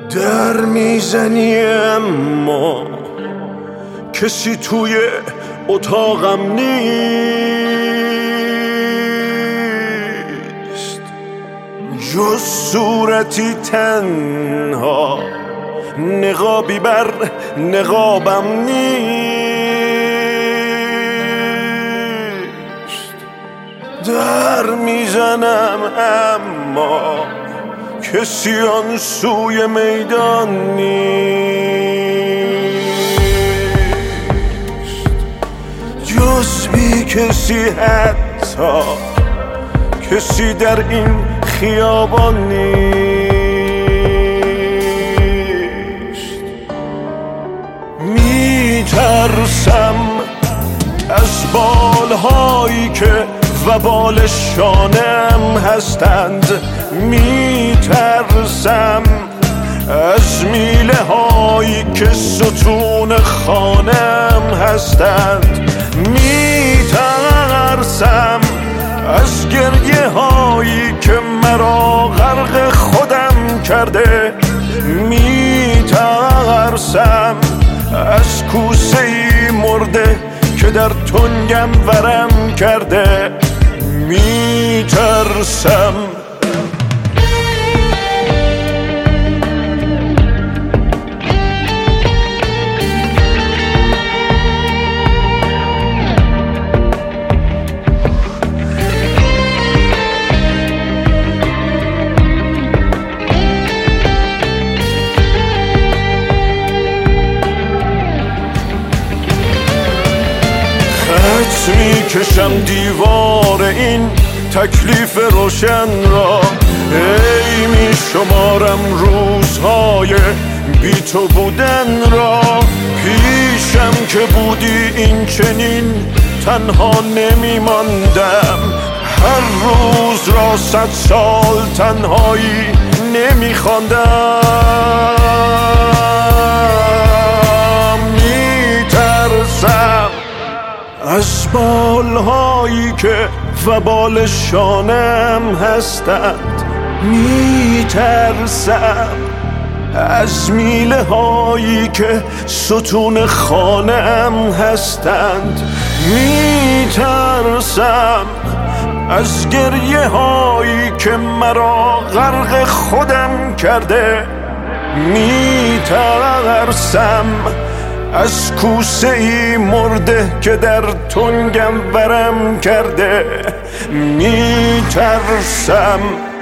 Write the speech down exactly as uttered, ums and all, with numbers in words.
در میزنی اما کسی توی اتاقم نیست جز صورتی تنها، نقابی بر نقابم نیست. در میزنم اما کسی آن سوی میدان نیست جز بی کسی، حتی کسی در این خیابان نیست. میترسم از بالهایی که وبال شانم هستند، میترسم از میله هایی که ستون خانم هستند، میترسم از گریه هایی که مرا غرق خودم کرده، میترسم از کوسه ای مرده که در تنگم ورم کرده، میترسم خط میکشم دیوار این تکلیف روشن را، ای میشمارم روزهای بی تو بودن را. پیشم که بودی این چنین تنها نمیماندم، هر روز را صد سال تنهایی نمیخواندم. میترسم از بالهایی که وبال شانم هستند، میترسم از میله هایی که ستون خانم هستند، میترسم از گریه هایی که مرا غرق خودم کرده، میترسم از کوسه ای مرده که در تنگم ورم کرده، میترسم